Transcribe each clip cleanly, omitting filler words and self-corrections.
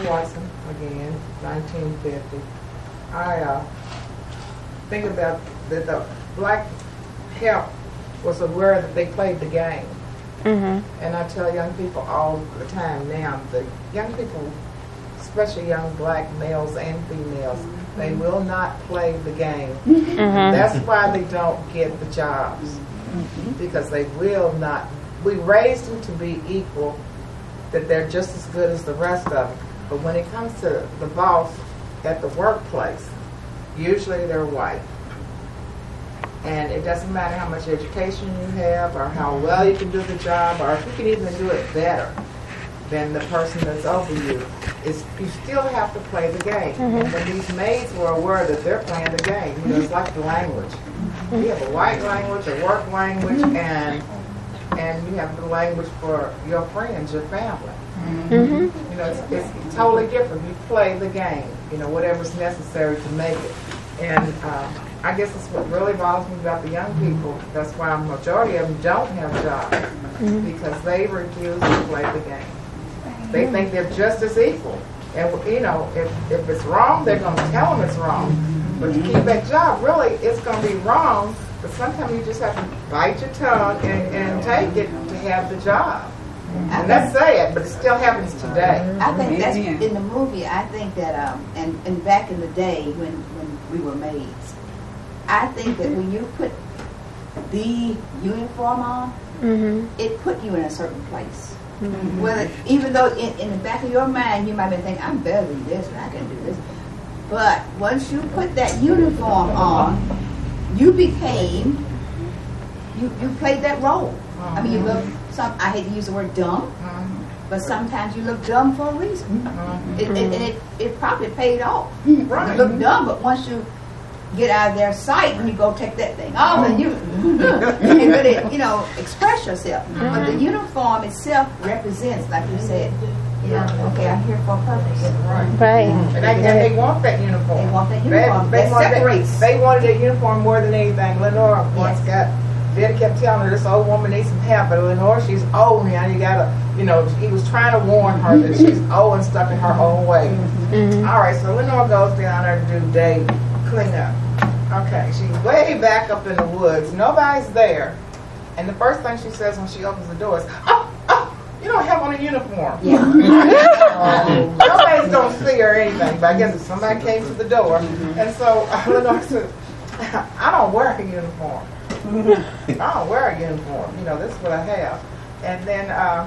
Watson again, 1950. I think about that the black help was aware that they played the game. And I tell young people all the time now, the young people, especially young black males and females, they will not play the game. That's why they don't get the jobs, because they will not. We raised them to be equal, that they're just as good as the rest of them. But when it comes to the boss at the workplace, usually they're white. And it doesn't matter how much education you have or how well you can do the job or if you can even do it better than the person that's over you. You still have to play the game. And when these maids were aware that they're playing the game, you know, it's like the language. You have a white language, a work language, and you have the language for your friends, your family. You know, it's totally different. You play the game, you know, whatever's necessary to make it. And I guess that's what really bothers me about the young people. That's why a majority of them don't have jobs, because they refuse to play the game. They think they're just as equal. And, you know, if it's wrong, they're going to tell them it's wrong. But to keep that job, really, it's going to be wrong. But sometimes you just have to bite your tongue and take it to have the job. And that's sad, but it still happens today. I think that's in the movie. I think that, and back in the day when we were maids, I think that when you put the uniform on, it put you in a certain place. Whether, even though in the back of your mind you might be thinking, I'm better than this and I can do this. But once you put that uniform on, you became, you played that role. I mean, you look, I hate to use the word dumb, but sometimes you look dumb for a reason. It probably paid off. Right. You look dumb, but once you get out of their sight and you go take that thing off and you can really, you know, express yourself. But the uniform itself represents, like you said, you know, okay, I'm here for a purpose. Right. And they want that uniform. They want that uniform. That separates. They wanted that uniform more than anything. Lenore once Dad kept telling her this old woman needs some help, but Lenore, she's old now. You gotta, you know, he was trying to warn her that she's old and stuck in her own way. All right, so Lenore goes down there to do day cleanup. Okay, she's way back up in the woods. Nobody's there. And the first thing she says when she opens the door is, you don't have on a uniform. Nobody's going to see her or anything, but I guess if somebody came to the door. And so Lenore said, I don't wear a uniform. I don't wear a uniform. You know, this is what I have. And then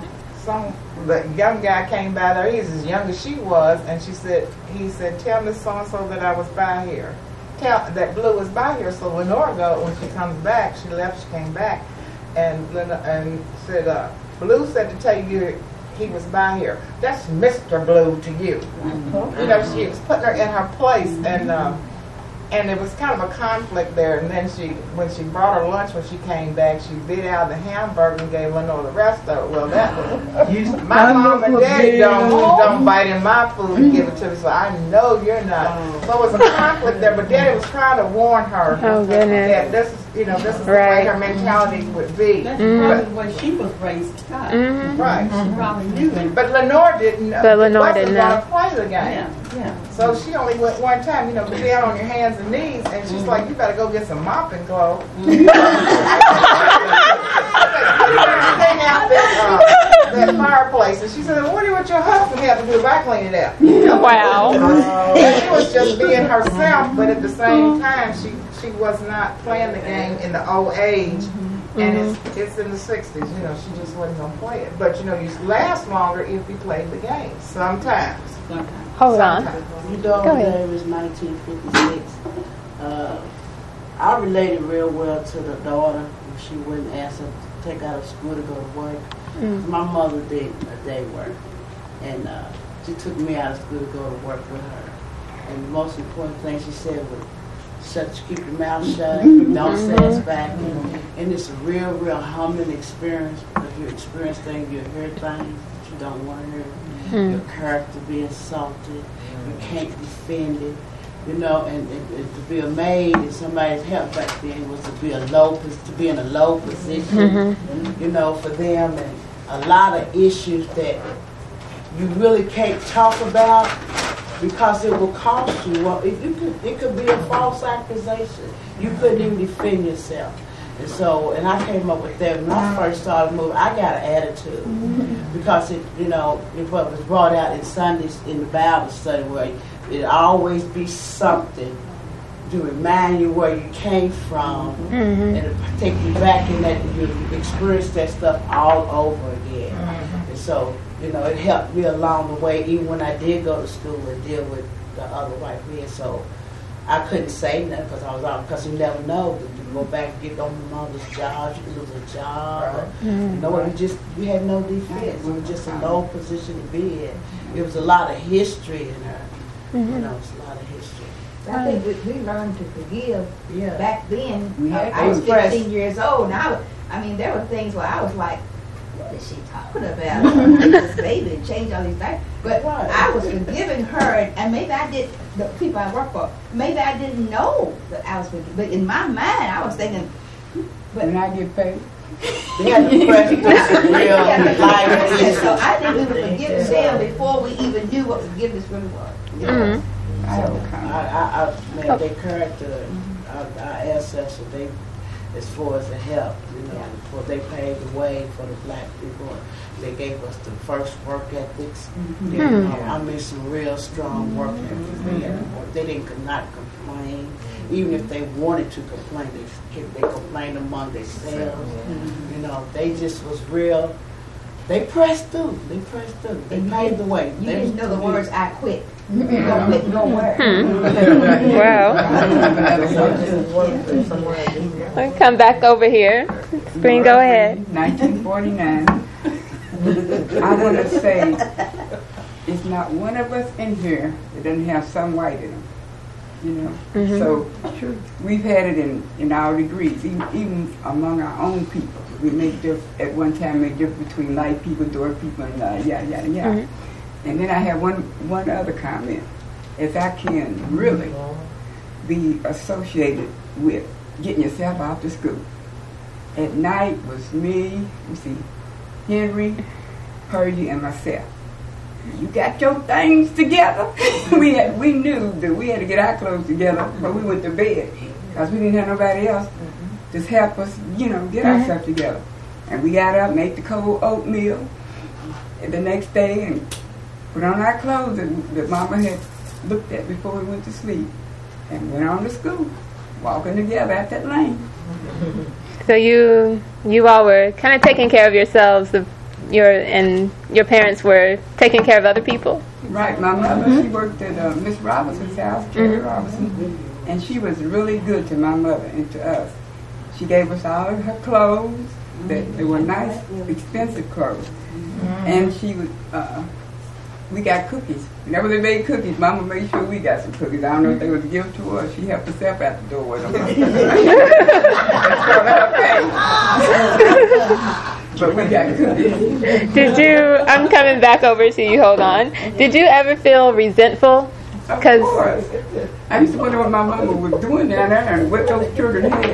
the young guy came by there. He was as young as she was, and he said, tell Miss so-and-so that I was by here. That Blue was by here. So Lenore when she comes back, she left, she came back, and said, Blue said to tell you he was by here. That's Mr. Blue to you. You know, she was putting her in her place, and there was kind of a conflict there. And then when she brought her lunch when she came back, she bit out the hamburger and gave Lenore the rest of it. Well, that was my mom and daddy don't bite in my food and give it to me, so I know you're not. So it was a conflict there, but Daddy was trying to warn her that this is the way her mentality would be. That's probably the way she was raised. Right. She probably knew it. But Lenore didn't know. But Lenore didn't know. Play the game. Yeah. So she only went one time, you know, be down on your hands and knees, and she's like, you better go get some mopping clothes. That fireplace. And she said, well, what do your husband have to do if I clean it up? Wow. She was just being herself, but at the same time, she was not playing the game in the old age. And it's in the 60s, you know, she just wasn't going to play it. But, you know, you last longer if you played the game. Sometimes. Hold on. You know, it was 1956. I related real well to the daughter when she wouldn't ask her to take out of school to go to work. My mother did a day work, and she took me out of school to go to work with her. And the most important thing she said was, keep your mouth shut, don't say it's back. And it's a real, real humbling experience. If you experience things, you hear things that you don't want to hear. Your character be insulted. You can't defend it. You know, and to be a maid and somebody's help back then was to be in a low position, you know, for them, and a lot of issues that you really can't talk about because it will cost you. Well, it could be a false accusation. You couldn't even defend yourself. And so, and I came up with that when I first started moving. I got an attitude because it was brought out in Sundays in the Bible study where it always be something to remind you where you came from and to take you back in that you experience that stuff all over again. And so, it helped me along the way, even when I did go to school and deal with the other white men. So I couldn't say nothing because I was out, because you never know. You go back and get on your mother's job, you lose a job. You had no defense. It was just a low position to be in. It was a lot of history in her. It was a lot of history. I think we learned to forgive back then. We had I was to express. 15 years old, and I mean, there were things where I was like, what is she talking about? This baby and change all these things. But I was forgiving her, and maybe I did, the people I work for, maybe I didn't know that I was forgiving. But in my mind, I was thinking, but When I get paid. They had to press through some real life. so I think we were forgiving them before we even knew what forgiveness really was. Man, their character, our ancestors, they, as far as the help, for they paved the way for the black people. They gave us the first work ethics. I mean, some real strong work ethics. They didn't not complain. Even if they wanted to complain, they complained among themselves. They just was real. They pressed through. They paved the way. You didn't know the words "I quit." You don't quit nowhere. Wow. Come back over here. Spring, go ahead. 1949. I want to say it's not one of us in here that doesn't have some white in them. So we've had it in our degrees, even among our own people. We at one time make difference between light people, dark people, and yada yada yada. And then I have one other comment. If I can really be associated with getting yourself out to school. At night was me, Henry, Percy, and myself. You got your things together. we knew that we had to get our clothes together before we went to bed because we didn't have nobody else to help us, get ourselves together. And we got up, made the cold oatmeal the next day, and put on our clothes that Mama had looked at before we went to sleep, and went on to school, walking together at that lane. So you all were kind of taking care of yourselves, and your parents were taking care of other people. Right. My mother, she worked at Miss Robinson's house, Carrie Robinson, and she was really good to my mother and to us. She gave us all of her clothes. They were nice, expensive clothes, and she would. We got cookies. Whenever they made cookies, Mama made sure we got some cookies. I don't know if they was a gift to her or she helped herself out the door with them. But we got cookies. I'm coming back over to you, hold on. Did you ever feel resentful? Of course. I used to wonder what my mama was doing down there and what those children had,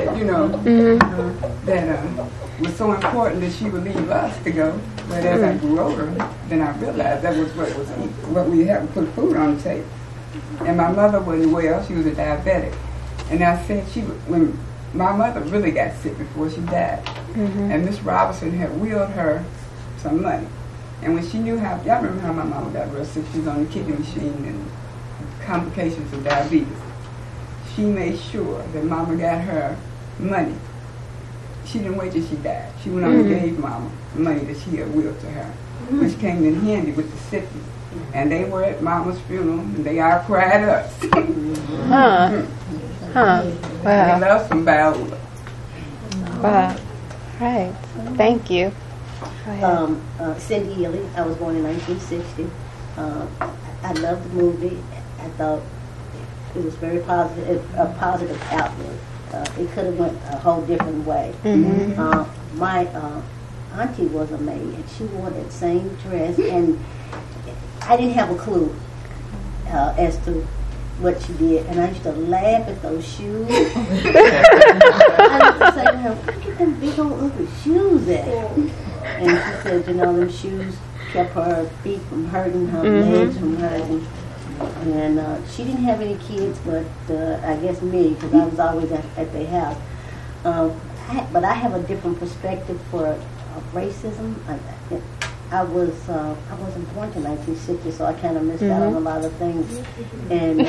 that was so important that she would leave us to go. But as I grew older, then I realized that was what we had to put food on the table. And my mother wasn't well; she was a diabetic. And I said when my mother really got sick before she died, and Miss Robinson had willed her some money. And when she knew y'all remember how my mama got real sick? She was on the kidney machine and complications of diabetes. She made sure that Mama got her money. She didn't wait till she died. She went on and gave Mama money that she had willed to her, which came in handy with the sickness. And they were at Mama's funeral, and they all cried us. Wow. They loved some Viola. Wow. Right. Thank you. Cindy Ely. I was born in 1960. I loved the movie. I thought it was very positive, a positive outlook. It could have went a whole different way. My auntie was a maid, and she wore that same dress, and I didn't have a clue as to what she did, and I used to laugh at those shoes. I used to say to her, "Look at them big old ugly shoes at?" And she said, "Them shoes kept her feet from hurting, her legs from hurting. And she didn't have any kids, but I guess me, because I was always at their house. But I have a different perspective for racism. I wasn't born in 1960, so I kind of missed out on a lot of things. And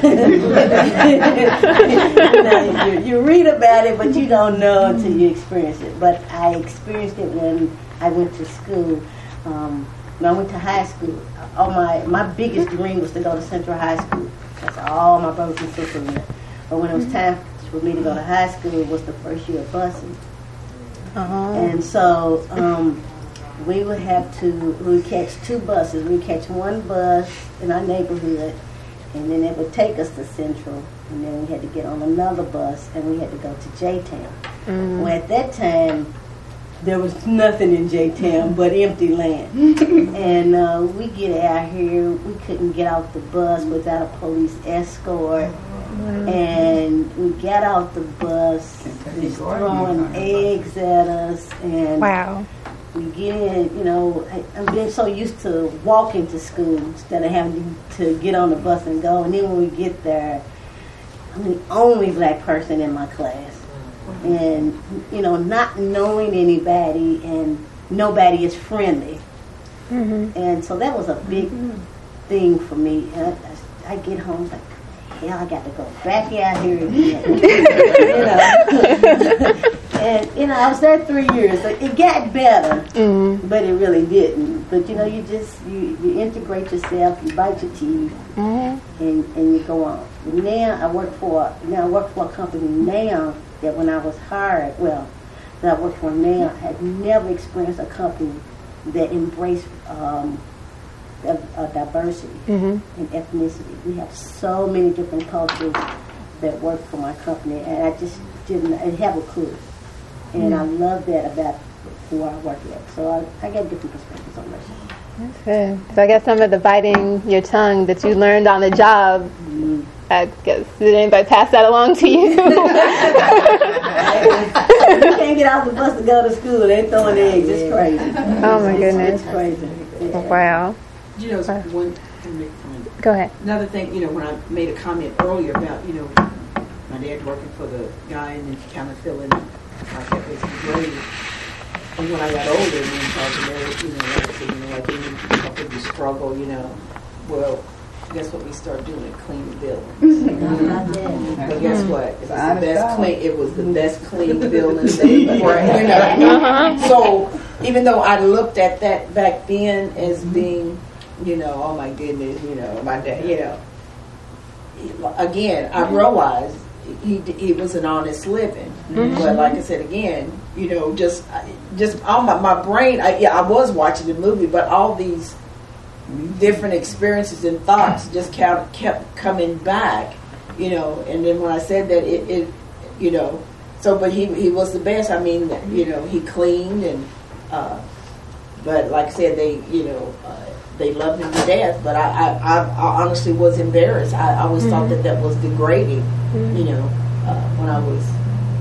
you read about it, but you don't know until you experience it. But I experienced it when I went to school. When I went to high school, my biggest dream was to go to Central High School. That's all my brothers and sisters went. But when it was time for me to go to high school, it was the first year of busing. And so we would catch 2 buses. We'd catch one bus in our neighborhood, and then it would take us to Central, and then we had to get on another bus, and we had to go to J-Town. Well, at that time, there was nothing in J-Town but empty land. And we get out here, we couldn't get off the bus without a police escort. And we got out the bus, just throwing eggs at us. And we get in, I'm getting so used to walking to school instead of having to get on the bus and go. And then when we get there, I'm the only black person in my class. And, not knowing anybody, and nobody is friendly. And so that was a big thing for me. And I get home, like, hell, I got to go back out here again. And, I was there 3 years. So it got better, but it really didn't. But, you integrate yourself, you bite your teeth, and you go on. But now I work for a company now that when I was hired, that I work for now, I had never experienced a company that embraced diversity and ethnicity. We have so many different cultures that work for my company, and I just didn't have a clue. And I love that about who I work at. So I get different perspectives on racism. That's good. So I guess some of the biting your tongue that you learned on the job, I guess, did anybody pass that along to you? You can't get off the bus to go to school. They're throwing eggs. It's crazy. Oh, my goodness. It's crazy. Yeah. Wow. Go ahead. Another thing, when I made a comment earlier about, my dad working for the guy and then kind of feeling like that was great. And when I got older, me and Charles and Mary, like we up with the struggle, well, guess what we started doing? Cleaning buildings. But guess what? It was the best clean building ever. So even though I looked at that back then as being, oh my goodness, my dad, again, I realized he was an honest living. But like I said again, just all my brain, I was watching the movie, but all these different experiences and thoughts just kept coming back, and then when I said that but he was the best. I mean, he cleaned and but like I said, they loved him to death, but I honestly was embarrassed. I always thought that was degrading, when I was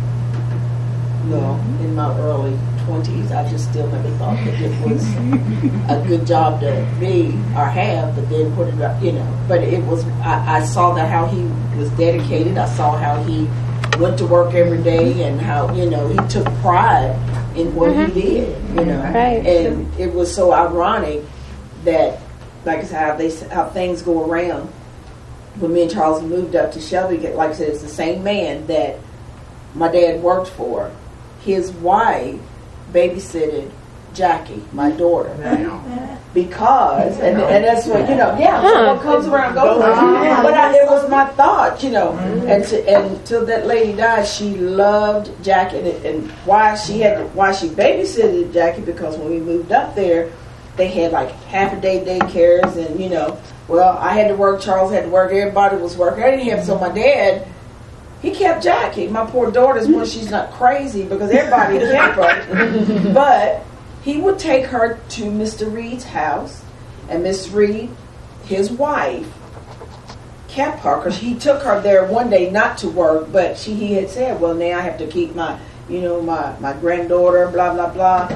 in my early 20s. I just still never thought that it was a good job to be or have, but then put it up, but it was, I saw that how he was dedicated. I saw how he went to work every day and how, he took pride in what he did, Right. And it was so ironic that, like I said, how things go around. When me and Charles moved up to Shelby, like I said, it's the same man that my dad worked for. His wife babysitted Jackie, my daughter, because and that's what what comes around goes around. But it was my thought, and until that lady died, she loved Jackie, and why she babysitted Jackie, because when we moved up there, they had like half a day daycares, and I had to work, Charles had to work, everybody was working. I didn't have, so my dad, he kept Jackie, my poor daughter's when she's not crazy, because everybody kept her. But he would take her to Mr. Reed's house, and Miss Reed, his wife, kept her, because he took her there one day not to work, but he had said, well, now I have to keep my, my granddaughter, blah, blah, blah.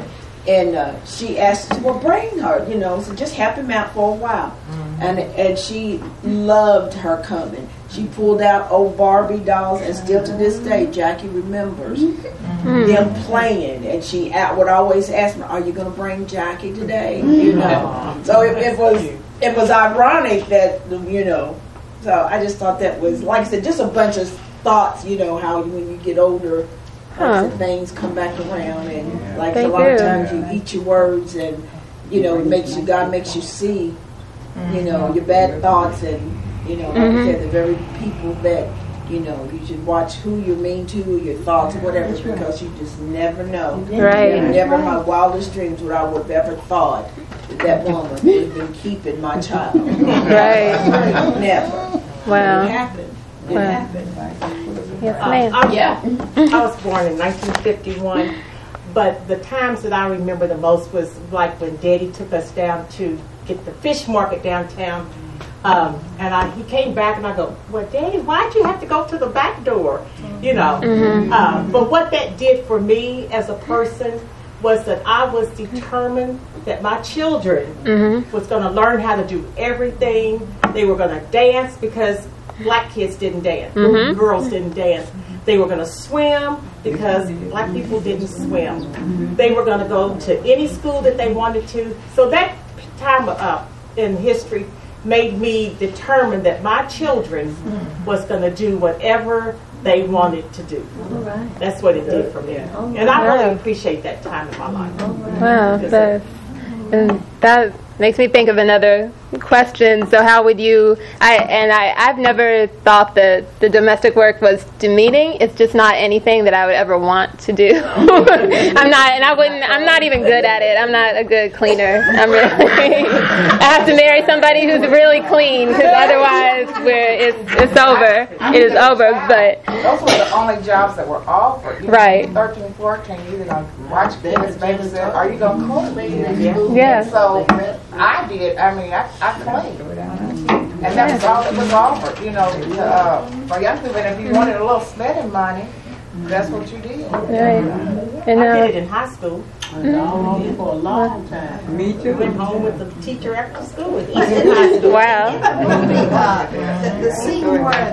she asked, well, bring her, so just help him out for a while. And she loved her coming. She pulled out old Barbie dolls, and still to this day, Jackie remembers them playing. And she would always ask me, "Are you going to bring Jackie today?" So it was ironic that So I just thought that was, like I said, just a bunch of thoughts. How when you get older, things come back around, and like a lot of times you eat your words, and God makes you see, your bad thoughts, and like I said, the very people that you should watch who you're mean to, your thoughts, whatever, because you just never know. Right. And never in my wildest dreams would I would have ever thought that woman would have been keeping my child. Right. Never. Wow. It happened. It happened. Yes, ma'am. I was born in 1951, but the times that I remember the most was like when Daddy took us down to get the fish market downtown. And he came back, and I go, well, Daddy, why'd you have to go to the back door? But what that did for me as a person was that I was determined that my children was going to learn how to do everything. They were going to dance, because black kids didn't dance. Girls didn't dance. They were going to swim, because black people didn't swim. They were going to go to any school that they wanted to. So that time in history made me determined that my children was going to do whatever they wanted to do. That's what it did for me. And I really appreciate that time in my life. Wow, that makes me think of another question. So how would you, I've never thought that the domestic work was demeaning. It's just not anything that I would ever want to do. I'm not even good at it. I'm not a good cleaner. I have to marry somebody who's really clean, because otherwise it's over. It is over. But those were the only jobs that were offered. Right. 13, 14, you're either going to watch kids, babysit, or you're going to cook. Yeah. So I did. I cleaned. And that was all that was offered, for young people. And if you wanted a little spending money, that's what you did. Right. And, I did it in high school. For a long time. Me too. Went home with the teacher after school. In high school. Wow. The scene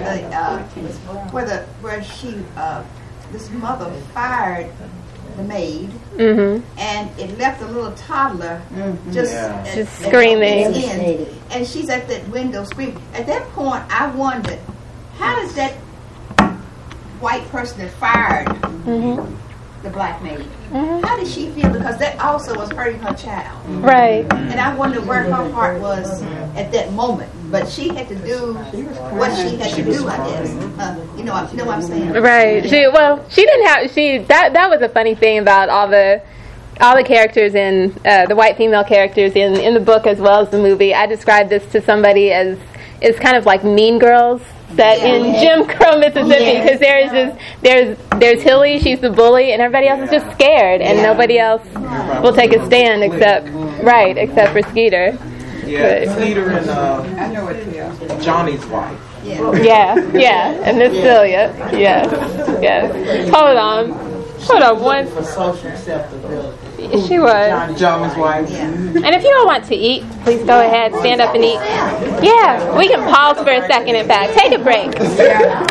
where this mother fired the maid, and it left a little toddler just screaming. At its end, and she's at that window screaming. At that point, I wondered, how does that white person that fired the black maid, how did she feel? Because that also was hurting her child. Right. And I wondered where her heart was at that moment. But she had to do what she had to do, I guess. You know what I'm saying? Right. She didn't have. That was a funny thing about all the characters in the white female characters in the book as well as the movie. I described this to somebody as it's kind of like Mean Girls set in Jim Crow, Mississippi, because there's Hilly, she's the bully, and everybody else is just scared, and nobody else will take a stand except for Skeeter. Yeah, Skeeter and Johnny's wife. Yeah, and Miss Celia. Yes. Hold on one. For social acceptability. She was. Johnny's wife. And if you don't want to eat, please go ahead, stand up and eat. Yeah, we can pause for a second, in fact. Take a break.